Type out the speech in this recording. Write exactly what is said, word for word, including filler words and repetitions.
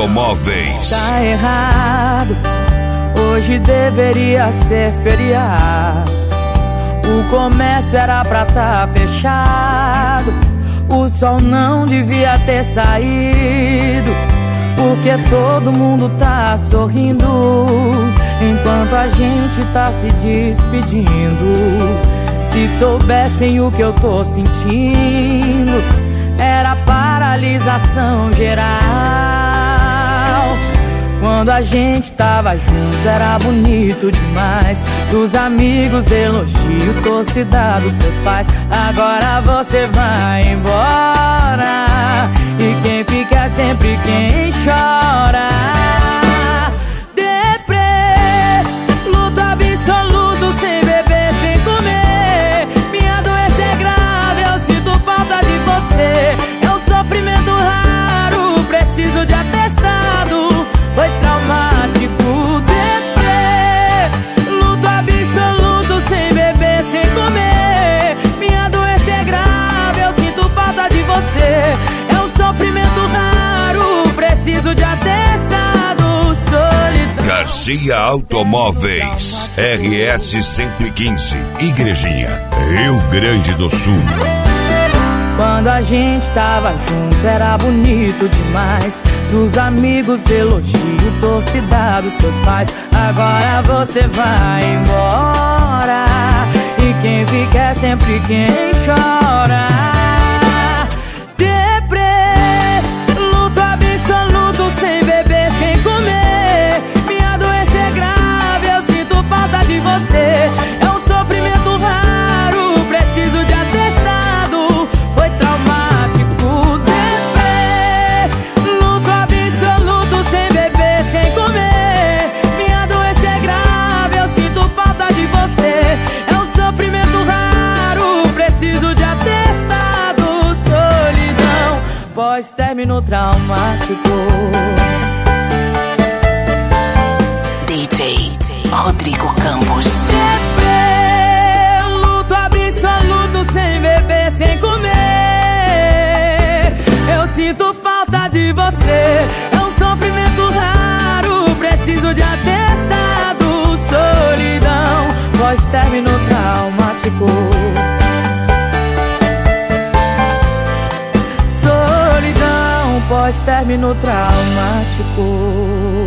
Automóveis. Tá errado, hoje deveria ser feriado. O comércio era pra tá fechado. O sol não devia ter saído, porque todo mundo tá sorrindo enquanto a gente tá se despedindo. Se soubessem o que eu tô sentindo, era paralisação geral. Quando a gente tava junto era bonito demais. Dos amigos elogio, torcida dos seus pais. Agora você vai embora e quem fica é sempre quem chora. Deprê, luto absoluto, sem beber, sem comer. Minha doença é grave, eu sinto falta de você. É um sofrimento raro, preciso de atestado. Foi traumático. Deprê, luto absoluto, sem beber, sem comer. Minha doença é grave, eu sinto falta de você. É um sofrimento raro, preciso de atestado. Solidão. Garcia Automóveis, R S cento e quinze, Igrejinha, Rio Grande do Sul. Quando a gente tava junto era bonito demais. Dos amigos elogio, torcida dos seus pais. Agora você vai embora e quem fica é sempre quem chora. Deprê, luto absoluto, sem beber, sem comer. Minha doença é grave, eu sinto falta de você. É um sofrimento raro, preciso de atestado. Foi traumático. Deprê, luto absoluto, sem beber, sem comer. Minha doença é grave, eu sinto falta de você. É um sofrimento raro, preciso de atestado. Solidão, pós-término traumático. D J Rodrigo Campos. Deprê, luto absoluto, sem beber, sem comer. Eu sinto falta de você. É um sofrimento raro, preciso de atestado. Solidão, pós-término traumático. Solidão, pós-término traumático.